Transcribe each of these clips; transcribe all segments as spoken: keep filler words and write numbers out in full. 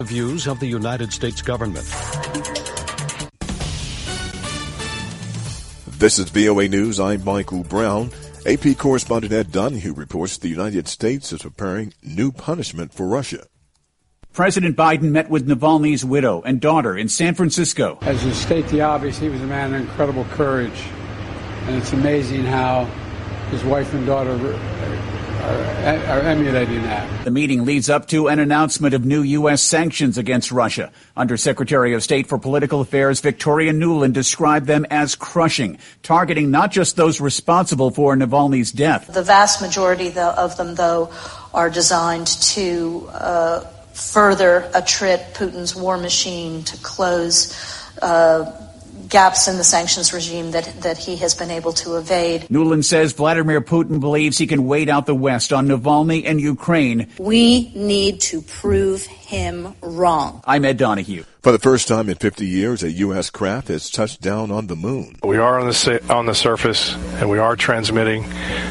Views of the United States government. This is V O A News. I'm Michael Brown. A P correspondent Ed Donahue reports the United States is preparing new punishment for Russia. President Biden met with Navalny's widow and daughter in San Francisco. As you state the obvious, he was a man of incredible courage. And it's amazing how his wife and daughter are, are emulating that. The meeting leads up to an announcement of new U S sanctions against Russia. Undersecretary of State for Political Affairs Victoria Nuland described them as crushing, targeting not just those responsible for Navalny's death. The vast majority of them, though, are designed to uh, further attrit Putin's war machine, to close uh gaps in the sanctions regime that, that he has been able to evade. Nuland says Vladimir Putin believes he can wait out the West on Navalny and Ukraine. We need to prove him wrong. I'm Ed Donahue. For the first time in fifty years, a U S craft has touched down on the moon. We are on the on the surface, and we are transmitting,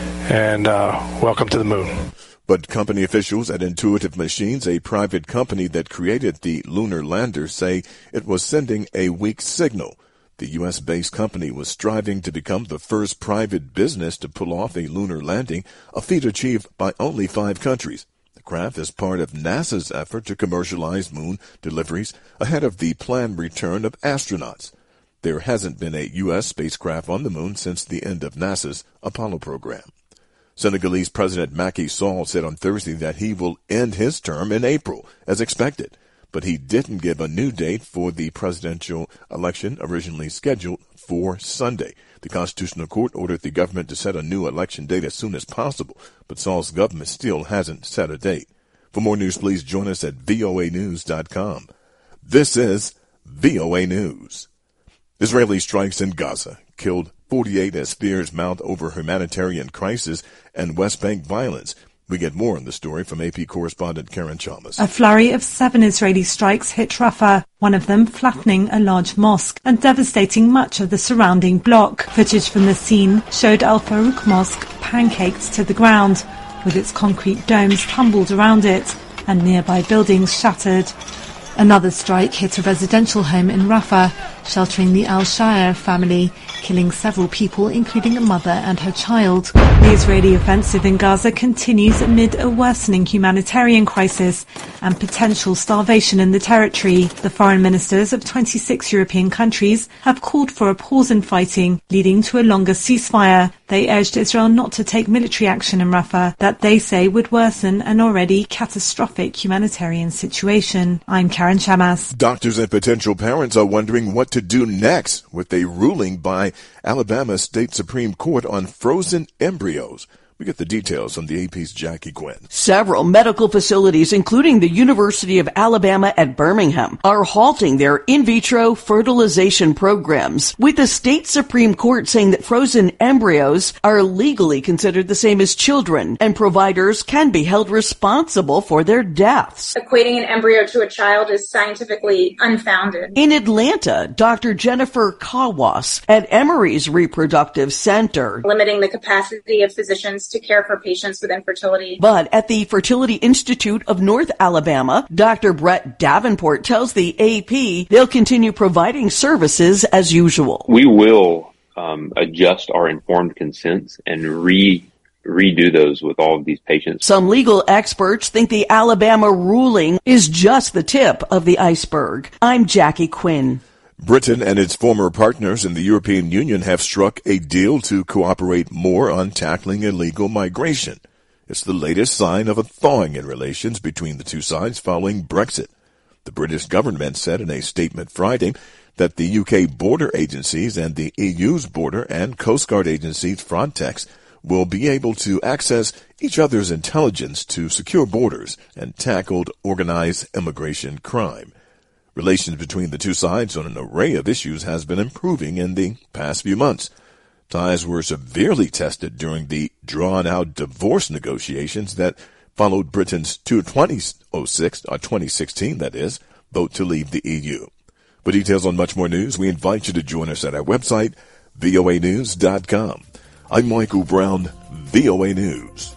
and uh, welcome to the moon. But company officials at Intuitive Machines, a private company that created the lunar lander, say it was sending a weak signal. The U S-based company was striving to become the first private business to pull off a lunar landing, a feat achieved by only five countries. The craft is part of NASA's effort to commercialize moon deliveries ahead of the planned return of astronauts. There hasn't been a U S spacecraft on the moon since the end of NASA's Apollo program. Senegalese President Macky Sall said on Thursday that he will end his term in April, as expected. But he didn't give a new date for the presidential election originally scheduled for Sunday. The Constitutional Court ordered the government to set a new election date as soon as possible, but Sall's government still hasn't set a date. For more news, please join us at V O A news dot com. This is V O A News. Israeli strikes in Gaza killed forty-eight as fears mount over humanitarian crisis and West Bank violence. We get more on the story from A P correspondent Karen Chalmers. A flurry of seven Israeli strikes hit Rafah, one of them flattening a large mosque and devastating much of the surrounding block. Footage from the scene showed Al Farouk Mosque pancaked to the ground, with its concrete domes tumbled around it and nearby buildings shattered. Another strike hit a residential home in Rafah, sheltering the Al-Shayer family, killing several people, including a mother and her child. The Israeli offensive in Gaza continues amid a worsening humanitarian crisis and potential starvation in the territory. The foreign ministers of twenty-six European countries have called for a pause in fighting, leading to a longer ceasefire. They urged Israel not to take military action in Rafah that they say would worsen an already catastrophic humanitarian situation. I'm Karen Chamas. Doctors and potential parents are wondering what to do next with a ruling by Alabama State Supreme Court on frozen embryos. We get the details from the A P's Jackie Quinn. Several medical facilities, including the University of Alabama at Birmingham, are halting their in vitro fertilization programs, with the state Supreme Court saying that frozen embryos are legally considered the same as children, and providers can be held responsible for their deaths. Equating an embryo to a child is scientifically unfounded. In Atlanta, Doctor Jennifer Kawas at Emory's Reproductive Center, limiting the capacity of physicians to care for patients with infertility. But at the Fertility Institute of North Alabama, Doctor Brett Davenport tells the A P they'll continue providing services as usual. We will um, adjust our informed consents and re redo those with all of these patients. Some legal experts think the Alabama ruling is just the tip of the iceberg. I'm Jackie Quinn. Britain and its former partners in the European Union have struck a deal to cooperate more on tackling illegal migration. It's the latest sign of a thawing in relations between the two sides following Brexit. The British government said in a statement Friday that the U K border agencies and the E U's border and Coast Guard agencies Frontex will be able to access each other's intelligence to secure borders and tackle organized immigration crime. Relations between the two sides on an array of issues has been improving in the past few months. Ties were severely tested during the drawn-out divorce negotiations that followed Britain's twenty oh six, or twenty sixteen, that is, vote to leave the E U. For details on much more news, we invite you to join us at our website, V O A news dot com. I'm Michael Brown, V O A News.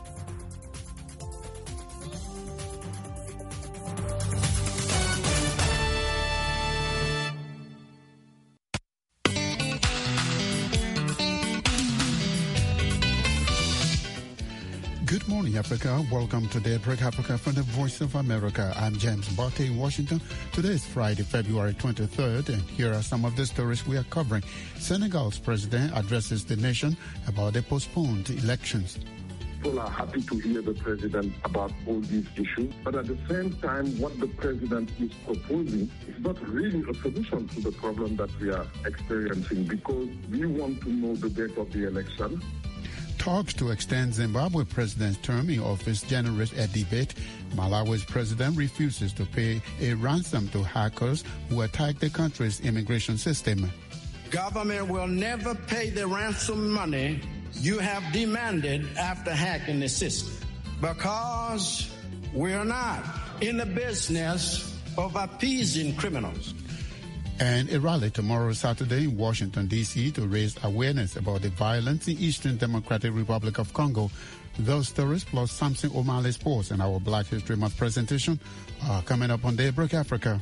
morning, Africa. Welcome to Daybreak Africa from the Voice of America. I'm James Botte in Washington. Today is Friday, February twenty-third, and here are some of the stories we are covering. Senegal's president addresses the nation about the postponed elections. People are happy to hear the president about all these issues, but at the same time, what the president is proposing is not really a solution to the problem that we are experiencing, because we want to know the date of the election. Talks to extend Zimbabwe president's term in office generate a debate. Malawi's president refuses to pay a ransom to hackers who attack the country's immigration system. Government will never pay the ransom money you have demanded after hacking the system, because we're not in the business of appeasing criminals. And a rally tomorrow, Saturday, in Washington, D C to raise awareness about the violence in Eastern Democratic Republic of Congo. Those stories plus Samson O'Malley's Sports and our Black History Month presentation are coming up on Daybreak Africa.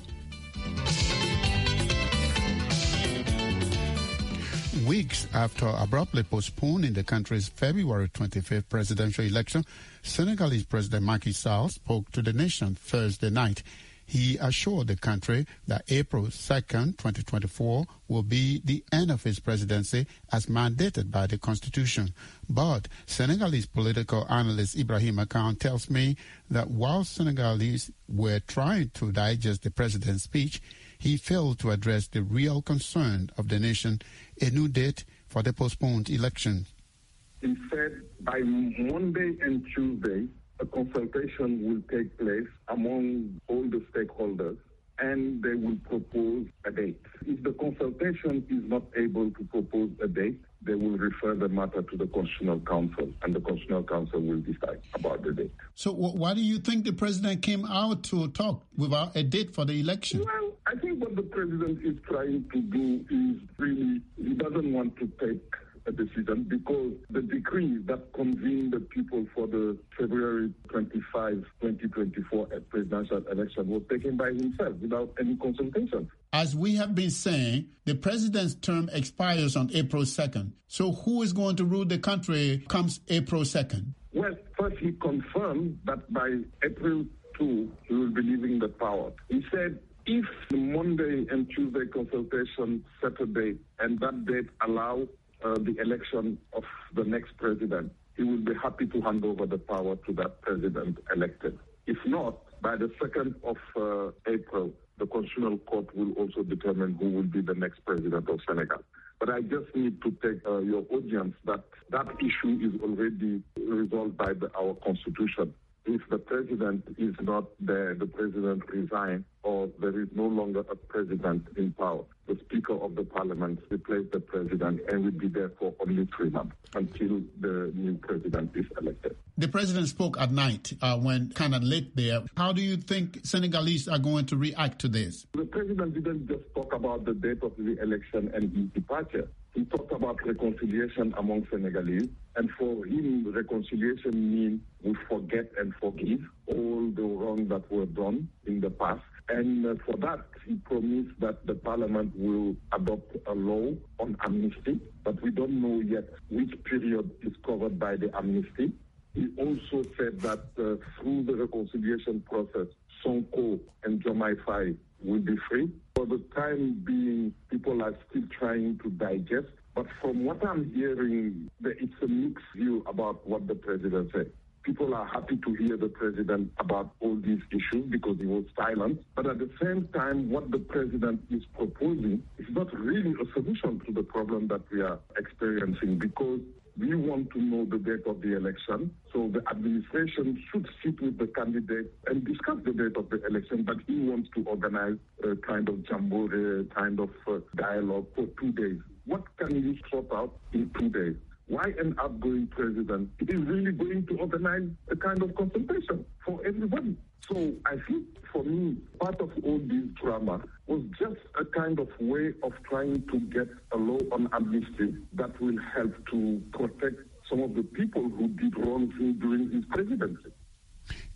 Weeks after abruptly postponing the country's February twenty-fifth presidential election, Senegalese President Macky Sall spoke to the nation Thursday night. He assured the country that April second, twenty twenty-four will be the end of his presidency as mandated by the Constitution. But Senegalese political analyst Ibrahim Akan tells me that while Senegalese were trying to digest the president's speech, he failed to address the real concern of the nation, a new date for the postponed election. He said by Monday and Tuesday, a consultation will take place among all the stakeholders, and they will propose a date. If the consultation is not able to propose a date, they will refer the matter to the Constitutional Council, and the Constitutional Council will decide about the date. So why do you think the president came out to talk without a date for the election? Well, I think what the president is trying to do is really, he doesn't want to take a decision, because the decree that convened the people for the February twenty-fifth, twenty twenty-four presidential election was taken by himself without any consultation. As we have been saying, the president's term expires on April second. So who is going to rule the country comes April second? Well, first he confirmed that by April second, he will be leaving the power. He said if the Monday and Tuesday consultation set a date, and that date allow Uh, the election of the next president, he will be happy to hand over the power to that president elected. If not, by the second of uh, April, the Constitutional Court will also determine who will be the next president of Senegal. But I just need to take uh, your audience that that issue is already resolved by the, our Constitution. If the president is not there, the president resigns, or there is no longer a president in power, the Speaker of the Parliament replaces the president and will be there for only three months until the new president is elected. The president spoke at night uh, when kind of late there. How do you think Senegalese are going to react to this? The president didn't just talk about the date of the election and his departure. He talked about reconciliation among Senegalese, and for him, reconciliation means we forget and forgive all the wrong that were done in the past. And uh, for that, he promised that the parliament will adopt a law on amnesty, but we don't know yet which period is covered by the amnesty. He also said that uh, through the reconciliation process, Sonko and Diomaye Faye will be free. For the time being, people are still trying to digest. But from what I'm hearing, it's a mixed view about what the president said. People are happy to hear the president about all these issues because he was silent. But at the same time, what the president is proposing is not really a solution to the problem that we are experiencing, because we want to know the date of the election. So the administration should sit with the candidate and discuss the date of the election, but he wants to organize a kind of jamboree, kind of uh, dialogue for two days. What can you sort out in two days? Why an outgoing president is really going to organize a kind of consultation for everybody? So I think for me, part of all this drama was just a kind of way of trying to get a law on amnesty that will help to protect some of the people who did wrong during his presidency.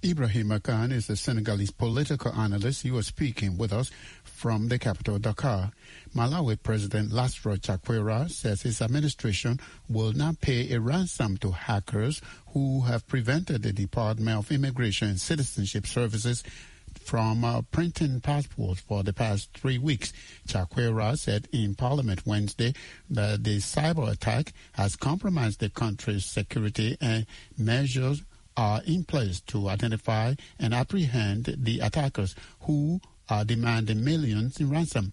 Ibrahim Khan is a Senegalese political analyst. He was speaking with us from the capital, Dakar. Malawi President Lasro Chakwera says his administration will not pay a ransom to hackers who have prevented the Department of Immigration and Citizenship Services from uh, printing passports for the past three weeks. Chakwera said in Parliament Wednesday that the cyber attack has compromised the country's security and measures are in place to identify and apprehend the attackers who are demanding millions in ransom.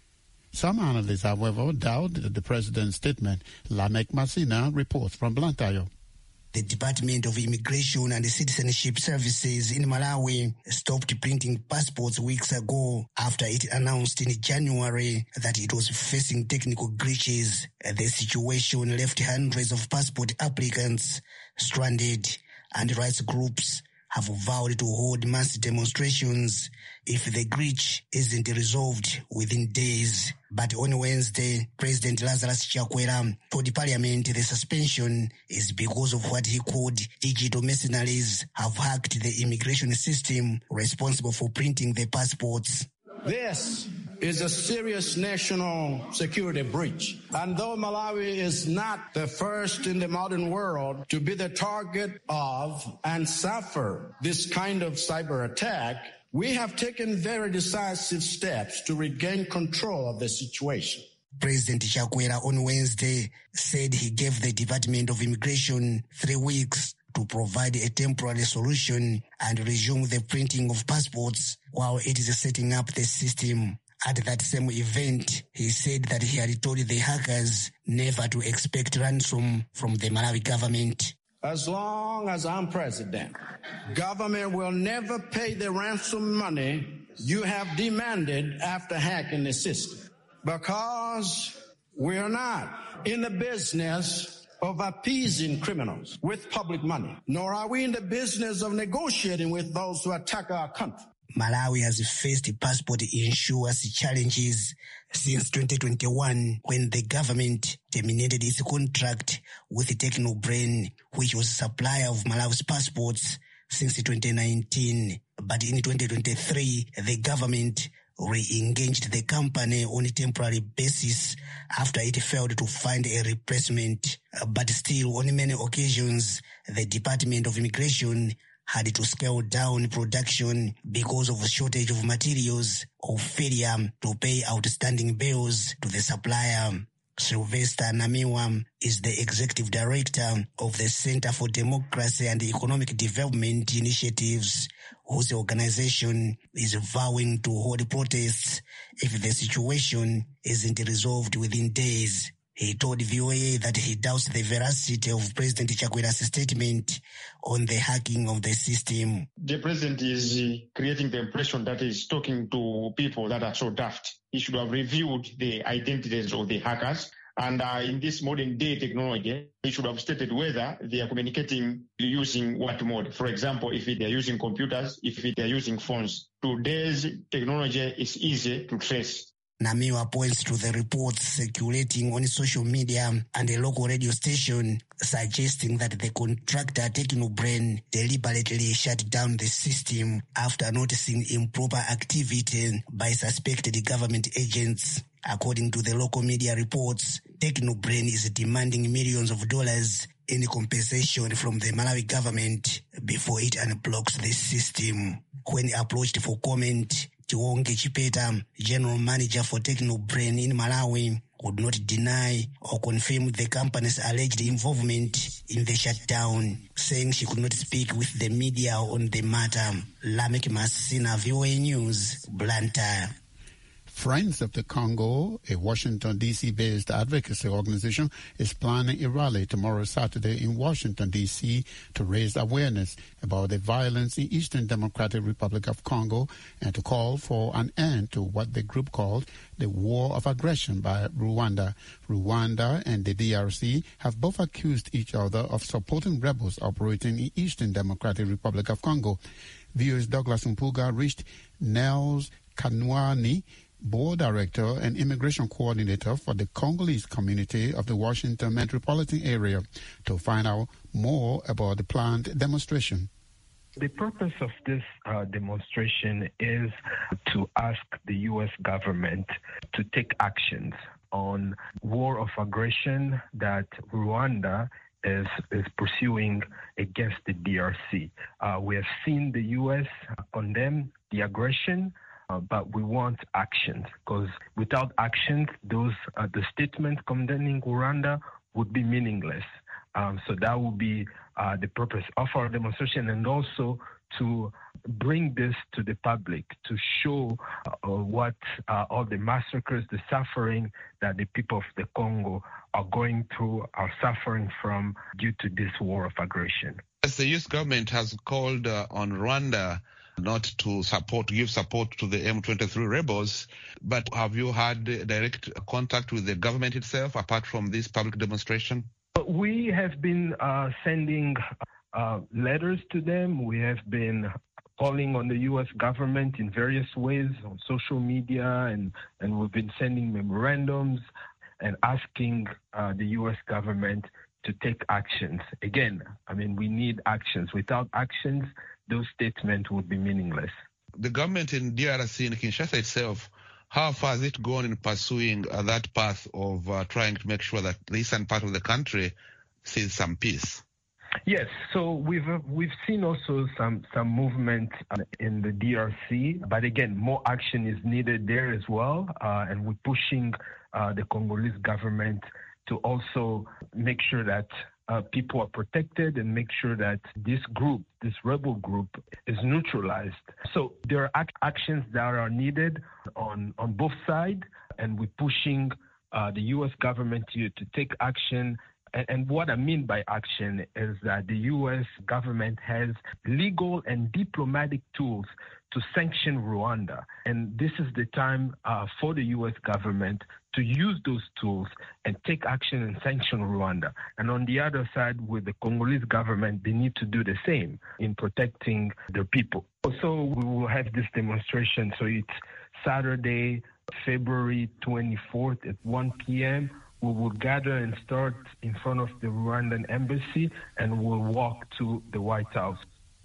Some analysts, however, doubt the president's statement. Lamek Masina reports from Blantyre. The Department of Immigration and Citizenship Services in Malawi stopped printing passports weeks ago after it announced in January that it was facing technical glitches. The situation left hundreds of passport applicants stranded, and rights groups have vowed to hold mass demonstrations if the glitch isn't resolved within days. But on Wednesday, President Lazarus Chakwera told Parliament the suspension is because of what he called digital mercenaries have hacked the immigration system responsible for printing the passports. This is a serious national security breach. And though Malawi is not the first in the modern world to be the target of and suffer this kind of cyber attack, we have taken very decisive steps to regain control of the situation. President Chakwera on Wednesday said he gave the Department of Immigration three weeks to provide a temporary solution and resume the printing of passports while it is setting up the system. At that same event, he said that he had told the hackers never to expect ransom from the Malawi government. As long as I'm president, government will never pay the ransom money you have demanded after hacking the system, because we are not in the business of appeasing criminals with public money, nor are we in the business of negotiating with those who attack our country. Malawi has faced passport issuance challenges since twenty twenty-one, when the government terminated its contract with Technobrain, which was a supplier of Malawi's passports since twenty nineteen. But in twenty twenty-three, the government re-engaged the company on a temporary basis after it failed to find a replacement. But still, on many occasions, the Department of Immigration had to scale down production because of a shortage of materials or failure to pay outstanding bills to the supplier. Sylvester Namiwa is the executive director of the Center for Democracy and Economic Development Initiatives, whose organization is vowing to hold protests if the situation isn't resolved within days. He told V O A that he doubts the veracity of President Chakwera's statement on the hacking of the system. The president is uh, creating the impression that he's talking to people that are so daft. He should have reviewed the identities of the hackers. And uh, in this modern day technology, he should have stated whether they are communicating using what mode. For example, if they are using computers, if they are using phones. Today's technology is easy to trace. Namiwa points to the reports circulating on social media and a local radio station suggesting that the contractor Technobrain deliberately shut down the system after noticing improper activity by suspected government agents. According to the local media reports, Technobrain is demanding millions of dollars in compensation from the Malawi government before it unblocks the system. When approached for comment, Chiwonge Chipeta, general manager for Technobrain in Malawi, would not deny or confirm the company's alleged involvement in the shutdown, saying she could not speak with the media on the matter. Lamek Masina, V O A News, Blantyre. Friends of the Congo, a Washington, D C-based advocacy organization, is planning a rally tomorrow, Saturday, in Washington, D C to raise awareness about the violence in Eastern Democratic Republic of Congo and to call for an end to what the group called the war of aggression by Rwanda. Rwanda and the D R C have both accused each other of supporting rebels operating in Eastern Democratic Republic of Congo. V O A's Douglas Mpuga reached Nels Kanwani, board director and immigration coordinator for the Congolese community of the Washington metropolitan area, to find out more about the planned demonstration. The purpose of this uh, demonstration is to ask the U S government to take actions on war of aggression that Rwanda is, is pursuing against the D R C. Uh, we have seen the U S condemn the aggression, uh, but we want actions, because without actions, those uh, the statements condemning Rwanda would be meaningless. Um, so that will be uh, the purpose of our demonstration, and also to bring this to the public, to show uh, what uh, all the massacres, the suffering that the people of the Congo are going through, are suffering from due to this war of aggression. As the U S government has called uh, on Rwanda not to support, give support to the M twenty-three rebels, but have you had direct contact with the government itself apart from this public demonstration? We have been uh, sending uh, letters to them. We have been calling on the U S government in various ways on social media, and, and we've been sending memorandums and asking uh, the U S government to take actions. Again, I mean, we need actions. Without actions, those statements would be meaningless. The government in D R C, in Kinshasa itself, how far has it gone in pursuing uh, that path of uh, trying to make sure that the eastern part of the country sees some peace? Yes, so we've uh, we've seen also some some movement uh, in the D R C, but again, more action is needed there as well, uh, and we're pushing uh, the Congolese government to also make sure that uh, people are protected and make sure that this group, this rebel group, is neutralized. So there are act- actions that are needed on, on both sides, and we're pushing uh, the U S government to, to take action. And, and what I mean by action is that the U S government has legal and diplomatic tools to sanction Rwanda. And this is the time uh, for the U S government to use those tools and take action and sanction Rwanda. And on the other side, with the Congolese government, they need to do the same in protecting their people. Also, we will have this demonstration. So it's Saturday, February twenty-fourth at one p.m. We will gather and start in front of the Rwandan embassy, and we'll walk to the White House.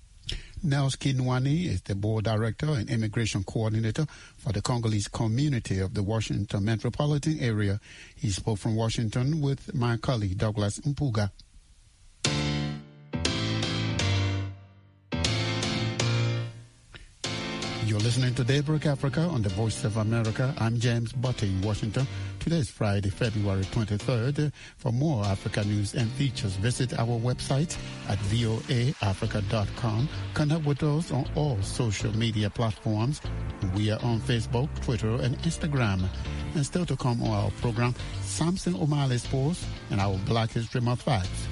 Nels Kinwani is the board director and immigration coordinator for the Congolese community of the Washington metropolitan area. He spoke from Washington with my colleague Douglas Mpuga. You're listening to Daybreak Africa on the Voice of America. I'm James Butte in Washington. Today is Friday, February twenty-third. For more Africa news and features, visit our website at voa africa dot com. Connect with us on all social media platforms. We are on Facebook, Twitter, and Instagram. And still to come on our program, Samson O'Malley's Post and our Black History Month facts.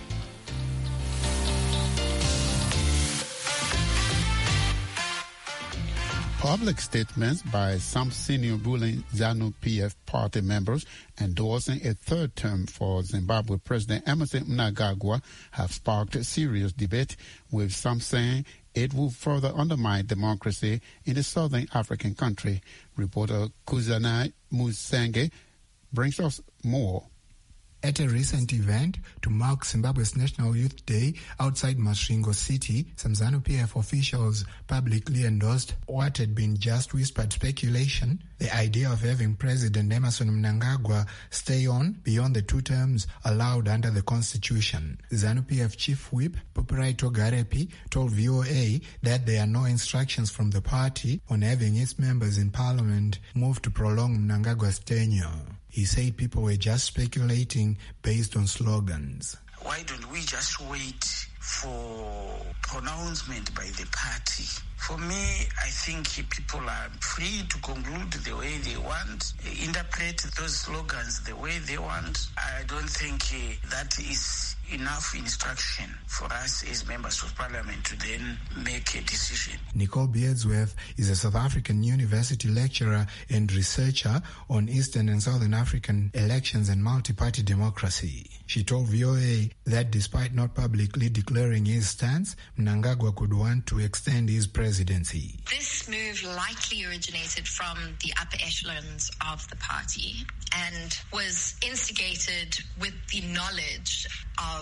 Public statements by some senior ruling ZANU-P F party members endorsing a third term for Zimbabwe President Emmerson Mnangagwa have sparked a serious debate, with some saying it will further undermine democracy in the southern African country. Reporter Kuzana Musenge brings us more. At a recent event to mark Zimbabwe's National Youth Day outside Masvingo City, some ZANU-P F officials publicly endorsed what had been just whispered speculation, the idea of having President Emmerson Mnangagwa stay on beyond the two terms allowed under the Constitution. ZANU-P F Chief Whip Poperaito Garepi told V O A that there are no instructions from the party on having its members in parliament move to prolong Mnangagwa's tenure. He said people were just speculating based on slogans. Why don't we just wait for pronouncement by the party? For me, I think people are free to conclude the way they want, interpret those slogans the way they want. I don't think uh, that is enough instruction for us as members of parliament to then make a decision. Nicole Beardsworth is a South African university lecturer and researcher on Eastern and Southern African elections and multi-party democracy. She told V O A that despite not publicly declaring his stance, Mnangagwa could want to extend his presidency. This move likely originated from the upper echelons of the party and was instigated with the knowledge of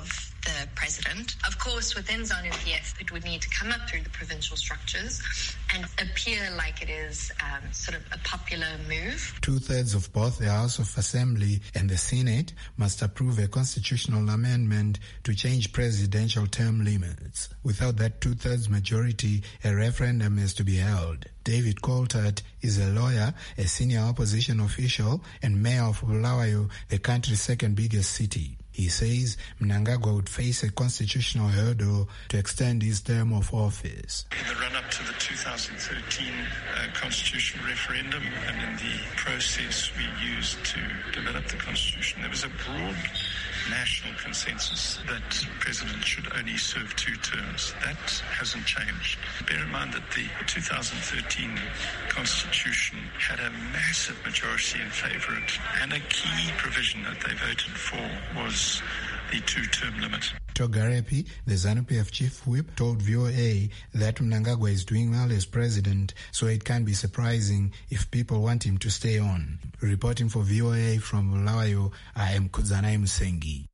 the president. Of course, within ZANU-P F, it would need to come up through the provincial structures and appear like it is um, sort of a popular move. Two-thirds of both the House of Assembly and the Senate must approve a constitutional amendment to change presidential term limits. Without that two-thirds majority, a referendum is to be held. David Coulthard is a lawyer, a senior opposition official, and mayor of Bulawayo, the country's second biggest city. He says Mnangagwa would face a constitutional hurdle to extend his term of office. In the run-up to the two thousand thirteen uh, constitutional referendum and in the process we used to develop the constitution, there was a broad national consensus that the president should only serve two terms. That hasn't changed. Bear in mind that the two thousand thirteen constitution had a massive majority in favour of it, and a key provision that they voted for was the two-term limit. Togarepi, the ZANU-P F chief whip, told V O A that Mnangagwa is doing well as president, so it can't be surprising if people want him to stay on. Reporting for V O A from Bulawayo, I am Kudzanai Musengi.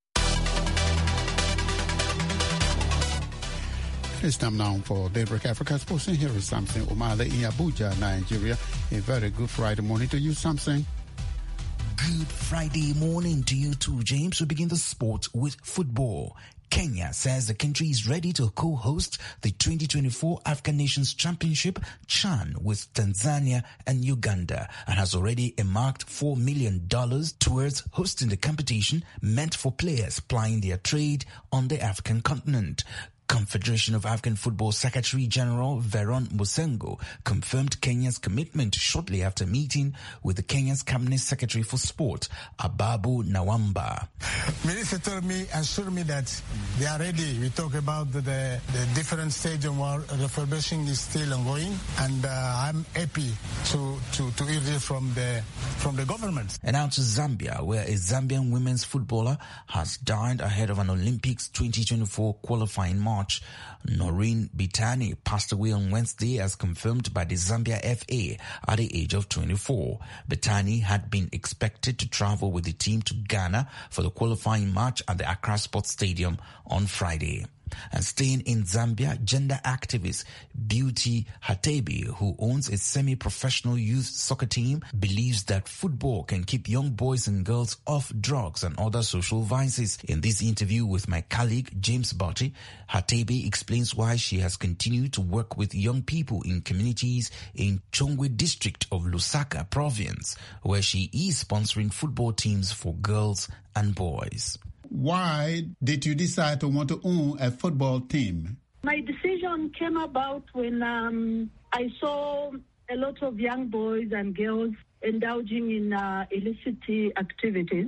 It's time now for Daybreak Africa Sports, and here is Samson Omale in Abuja, Nigeria. A very good Friday morning to you, Samson. Good Friday morning to you too, James. We begin the sport with football. Kenya says the country is ready to co-host the twenty twenty-four African Nations Championship CHAN with Tanzania and Uganda, and has already earmarked four million dollars towards hosting the competition meant for players plying their trade on the African continent. Confederation of African Football Secretary General Veron Musengo confirmed Kenya's commitment shortly after meeting with the Kenya's Cabinet Secretary for Sport, Ababu Nawamba. Minister told me, assured me that they are ready. We talk about the, the, the different stadium where refurbishing is still ongoing, and uh, I'm happy to, to, to hear this from the, from the government. And now to Zambia, where a Zambian women's footballer has died ahead of an Olympics twenty twenty-four qualifying match. Noreen Bitani passed away on Wednesday as confirmed by the Zambia F A at the age of twenty-four. Bitani had been expected to travel with the team to Ghana for the qualifying match at the Accra Sports Stadium on Friday. And staying in Zambia, gender activist Beauty Hatebi, who owns a semi-professional youth soccer team, believes that football can keep young boys and girls off drugs and other social vices. In this interview with my colleague James Barty, Hatebi explains why she has continued to work with young people in communities in Chongwe district of Lusaka province, where she is sponsoring football teams for girls and boys. Why did you decide to want to own a football team? My decision came about when um, I saw a lot of young boys and girls indulging in uh, illicit activities.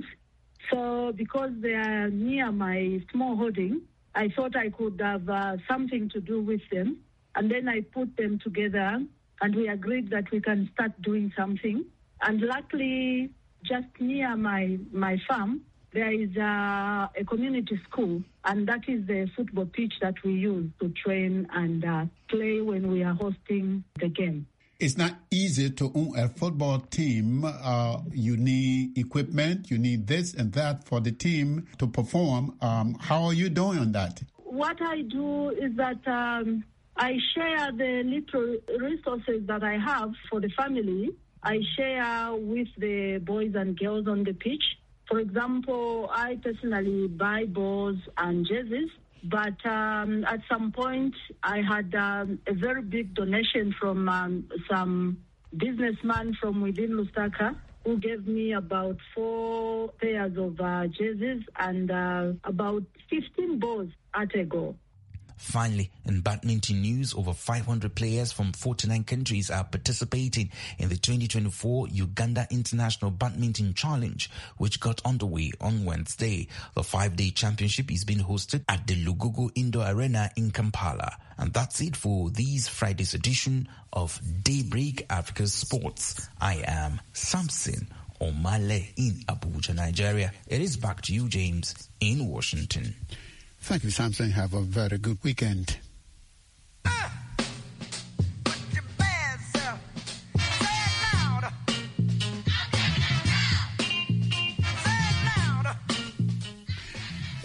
So because they are near my small holding, I thought I could have uh, something to do with them. And then I put them together and we agreed that we can start doing something. And luckily, just near my, my farm, there is a, a community school, and that is the football pitch that we use to train and uh, play when we are hosting the game. It's not easy to own a football team. Uh, you need equipment, you need this and that for the team to perform. Um, how are you doing on that? What I do is that um, I share the little resources that I have for the family. I share with the boys and girls on the pitch. For example, I personally buy balls and jerseys, but um, at some point I had um, a very big donation from um, some businessman from within Lusaka who gave me about four pairs of uh, jerseys and uh, about fifteen balls at a go. Finally, in badminton news, over five hundred players from forty-nine countries are participating in the twenty twenty-four Uganda International Badminton Challenge, which got underway on Wednesday. The five-day championship is being hosted at the Lugogo Indoor Arena in Kampala. And that's it for this Friday's edition of Daybreak Africa Sports. I am Samson Omale in Abuja, Nigeria. It is back to you, James, in Washington. Thank you, Samson. Have a very good weekend.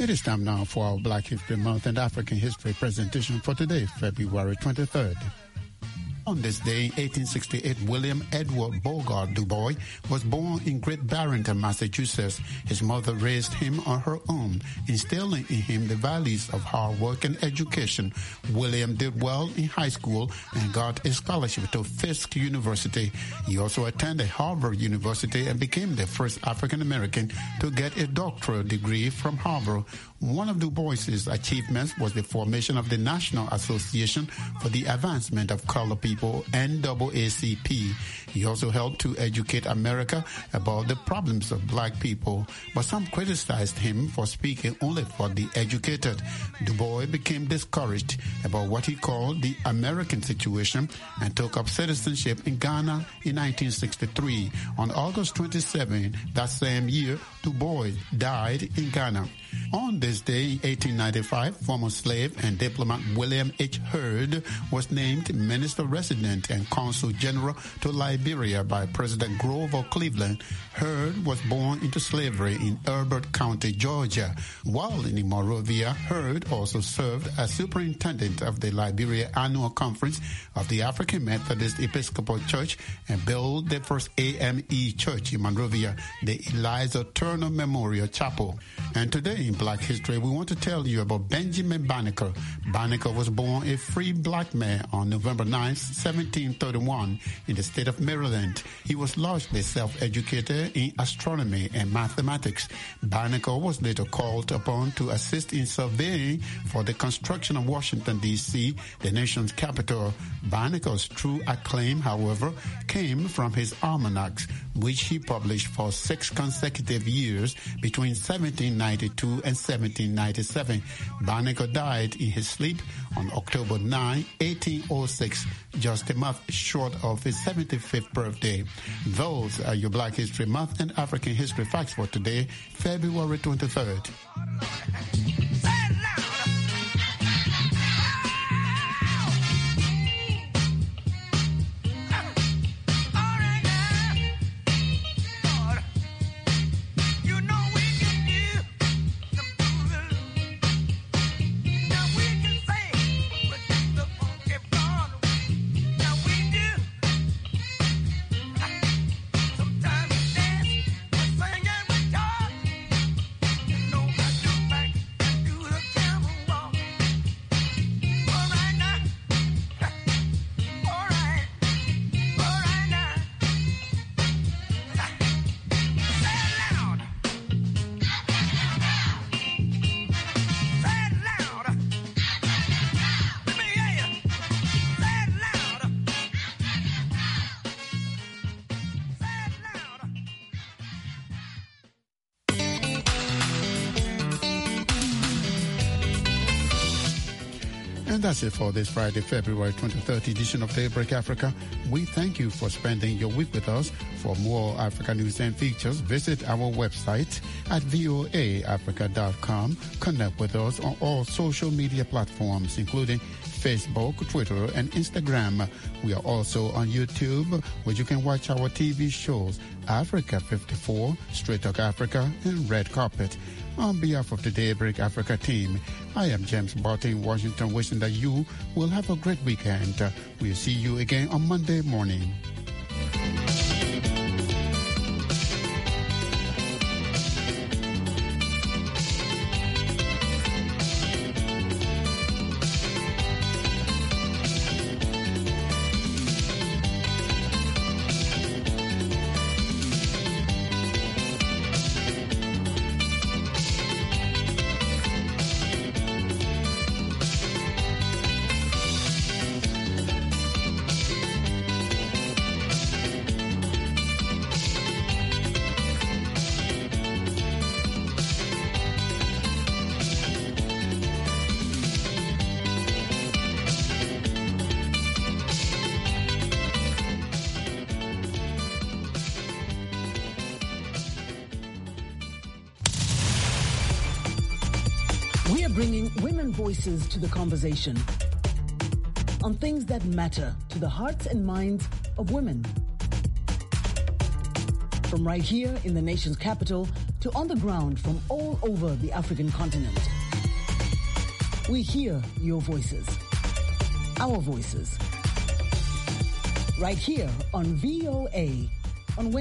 It is time now for our Black History Month and African History presentation for today, February twenty-third. On this day, eighteen sixty-eight, William Edward Bogart Du Bois was born in Great Barrington, Massachusetts. His mother raised him on her own, instilling in him the values of hard work and education. William did well in high school and got a scholarship to Fisk University. He also attended Harvard University and became the first African-American to get a doctoral degree from Harvard. One of Du Bois's achievements was the formation of the National Association for the Advancement of Colored People, N double A C P. He also helped to educate America about the problems of black people, but some criticized him for speaking only for the educated. Du Bois became discouraged about what he called the American situation and took up citizenship in Ghana in nineteen sixty-three. On August twenty-seventh, that same year, Du Bois died in Ghana. On this day, in eighteen ninety-five, former slave and diplomat William H. Hurd was named Minister Resident and Consul General to Liberia by President Grover Cleveland. Hurd was born into slavery in Elbert County, Georgia. While in Monrovia, Hurd also served as superintendent of the Liberia Annual Conference of the African Methodist Episcopal Church and built the first A M E church in Monrovia, the Eliza Turner Memorial Chapel. And today in Black History, we want to tell you about Benjamin Banneker. Banneker was born a free black man on November ninth, seventeen thirty-one, in the state of Maryland. He was largely self-educated in astronomy and mathematics. Banneker was later called upon to assist in surveying for the construction of Washington, D C, the nation's capital. Banneker's true acclaim, however, came from his almanacs, which he published for six consecutive years between seventeen ninety-two and seventeen ninety-seven. Banneker died in his sleep on October ninth, eighteen oh six, just a month short of his seventy-fifth birthday. Those are your Black History Month and African History facts for today, February twenty-third. And that's it for this Friday, February twenty-third edition of Daybreak Africa. We thank you for spending your week with us. For more Africa news and features, visit our website at voa africa dot com. Connect with us on all social media platforms, including Facebook, Twitter, and Instagram. We are also on YouTube, where you can watch our T V shows, Africa fifty-four, Straight Talk Africa, and Red Carpet. On behalf of the Daybreak Africa team, I am James Barton in Washington, wishing that you will have a great weekend. We'll see you again on Monday morning. We are bringing women voices to the conversation on things that matter to the hearts and minds of women. From right here in the nation's capital to on the ground from all over the African continent. We hear your voices, our voices, right here on V O A on